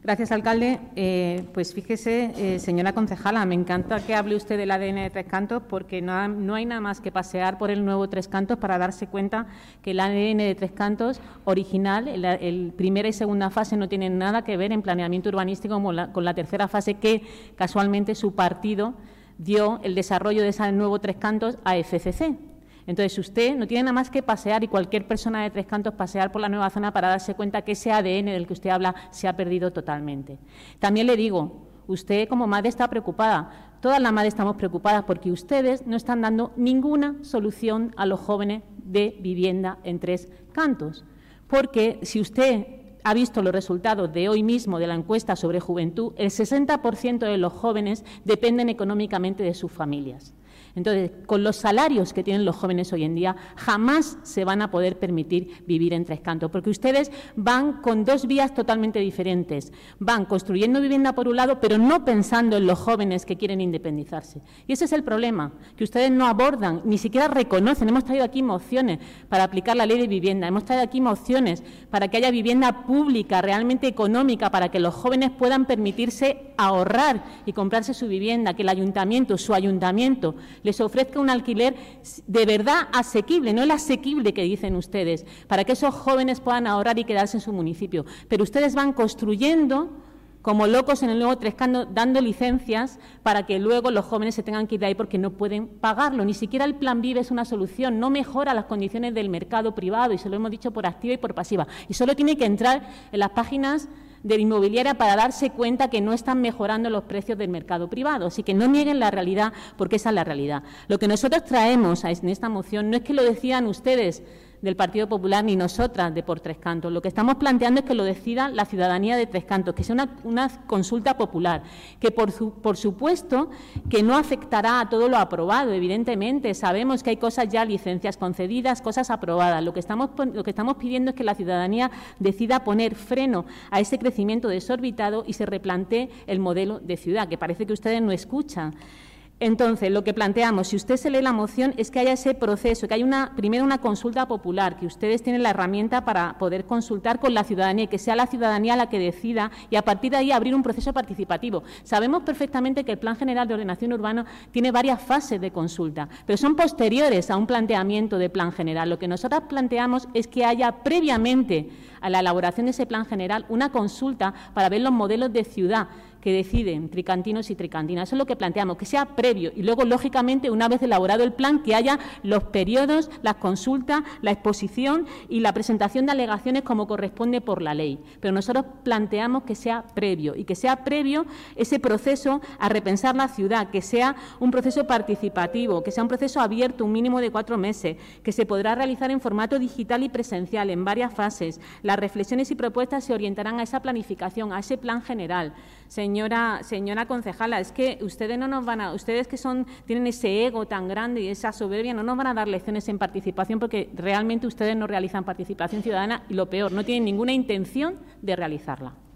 Gracias, alcalde. Pues fíjese, señora concejala, me encanta que hable usted del ADN de Tres Cantos, porque no hay nada más que pasear por el nuevo Tres Cantos para darse cuenta que el ADN de Tres Cantos original, el primera y segunda fase, no tienen nada que ver en planeamiento urbanístico con la tercera fase, que casualmente su partido dio el desarrollo de ese nuevo Tres Cantos a FCC. Entonces, usted no tiene nada más que pasear, y cualquier persona de Tres Cantos pasear por la nueva zona para darse cuenta que ese ADN del que usted habla se ha perdido totalmente. También le digo, usted como madre está preocupada, todas las madres estamos preocupadas porque ustedes no están dando ninguna solución a los jóvenes de vivienda en Tres Cantos. Porque si usted ha visto los resultados de hoy mismo de la encuesta sobre juventud, el 60% de los jóvenes dependen económicamente de sus familias. Entonces, con los salarios que tienen los jóvenes hoy en día, jamás se van a poder permitir vivir en Tres Cantos, porque ustedes van con dos vías totalmente diferentes. Van construyendo vivienda por un lado, pero no pensando en los jóvenes que quieren independizarse. Y ese es el problema, que ustedes no abordan, ni siquiera reconocen. Hemos traído aquí mociones para aplicar la ley de vivienda, hemos traído aquí mociones para que haya vivienda pública, realmente económica, para que los jóvenes puedan permitirse ahorrar y comprarse su vivienda, que el ayuntamiento, su ayuntamiento, les ofrezca un alquiler de verdad asequible, no el asequible que dicen ustedes, para que esos jóvenes puedan ahorrar y quedarse en su municipio. Pero ustedes van construyendo como locos en el nuevo Tres Cantos, dando licencias para que luego los jóvenes se tengan que ir de ahí porque no pueden pagarlo. Ni siquiera el Plan Vive es una solución, no mejora las condiciones del mercado privado, y se lo hemos dicho por activa y por pasiva. Y solo tiene que entrar en las páginas de la inmobiliaria para darse cuenta que no están mejorando los precios del mercado privado. Así que no nieguen la realidad, porque esa es la realidad. Lo que nosotros traemos en esta moción no es que lo decidan ustedes del Partido Popular ni nosotras de Por Tres Cantos. Lo que estamos planteando es que lo decida la ciudadanía de Tres Cantos, que sea una consulta popular, que por supuesto que no afectará a todo lo aprobado. Evidentemente, sabemos que hay cosas ya, licencias concedidas, cosas aprobadas. Lo que estamos pidiendo es que la ciudadanía decida poner freno a ese crecimiento desorbitado y se replantee el modelo de ciudad, que parece que ustedes no escuchan. Entonces, lo que planteamos, si usted se lee la moción, es que haya ese proceso, que haya primero una consulta popular, que ustedes tienen la herramienta para poder consultar con la ciudadanía y que sea la ciudadanía la que decida, y a partir de ahí abrir un proceso participativo. Sabemos perfectamente que el Plan General de Ordenación Urbana tiene varias fases de consulta, pero son posteriores a un planteamiento de Plan General. Lo que nosotros planteamos es que haya previamente a la elaboración de ese Plan General una consulta para ver los modelos de ciudad que deciden tricantinos y tricantinas. Eso es lo que planteamos, que sea previo y luego, lógicamente, una vez elaborado el plan, que haya los periodos, las consultas, la exposición y la presentación de alegaciones como corresponde por la ley. Pero nosotros planteamos que sea previo y que sea previo ese proceso a repensar la ciudad, que sea un proceso participativo, que sea un proceso abierto, un mínimo de 4 meses, que se podrá realizar en formato digital y presencial en varias fases. Las reflexiones y propuestas se orientarán a esa planificación, a ese plan general. Señora concejala, es que ustedes no nos van a, ustedes que tienen ese ego tan grande y esa soberbia, no nos van a dar lecciones en participación, porque realmente ustedes no realizan participación ciudadana y, lo peor, no tienen ninguna intención de realizarla.